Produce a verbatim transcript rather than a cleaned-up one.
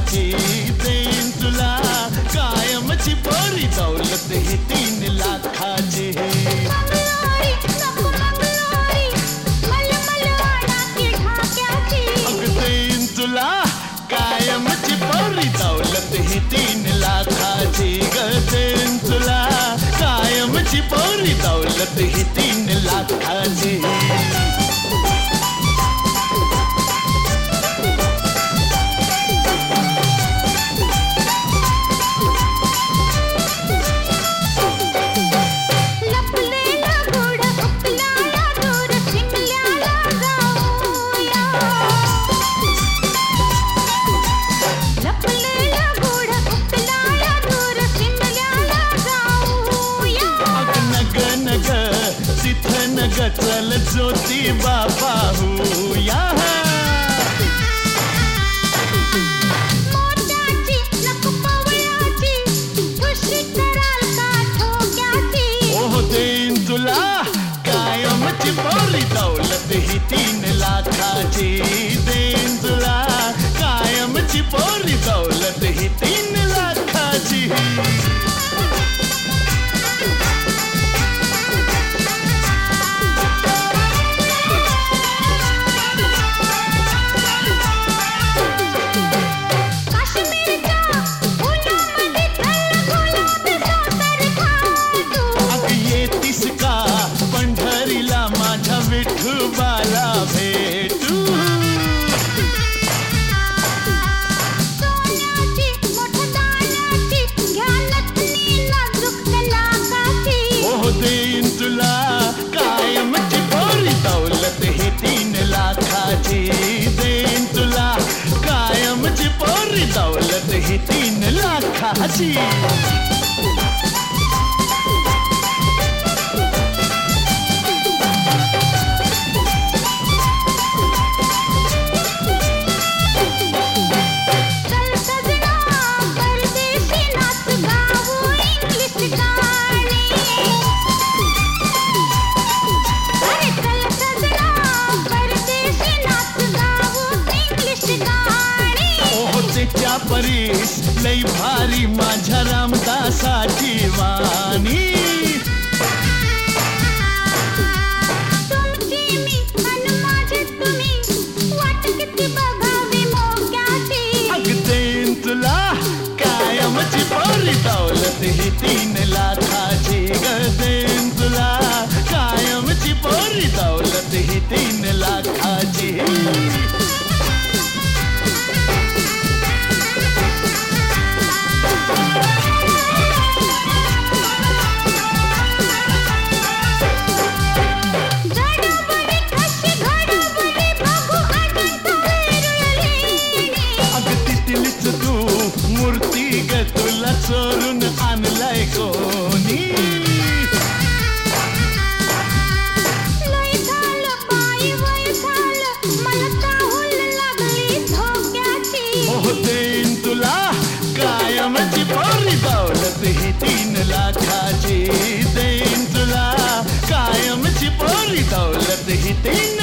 लाखाची देईन तुला कायमची पोरी दौलत ही तीन लाखाची मंगलोरी नको मंगलोरी मलमल वाडाची ढाक्याची अग देईन तुला कायमची पोरी दौलत ही तीन लाखाची ग देईन तुला कायमची पोरी दौलत ही तीन लाखाची चल ज्योती बाबा हुया मोत्याची नको पवळ्याची खुशी कराल का ठोक्याची ओह देईन तुला कायमची पोरी दौलत ही तीन लाखाची देईन तुला कायमची पोरी दौलत ही तीन लाखाची विठोबाला भेटू सोन्याची मोठदानाची घ्यालतनी नाजूक लाखाची ओह देईन तुला कायमची पोरी दौलत ही तीन लाखाची देईन तुला कायमची पोरी दौलत ही तीन लाखाची परीस लई भारी माझ्या रामदासाची वाणी तुमची मी अन माझे तुम्ही वाट किती बघावी मोक्याची अग देईन तुला कायमची पोरी दौलत ही तीन लाखाची ग देईन तुला कायमची पोरी दौलत ही तीन लाखाची तुला चोरून आणलाय कोणी लय झालं बाई वय झालं मला चाहूल लागली धोक्याची ओह देईन तुला कायमची पोरी दौलत ही तीन लाखाची देईन तुला कायमची पोरी दौलत ही तीन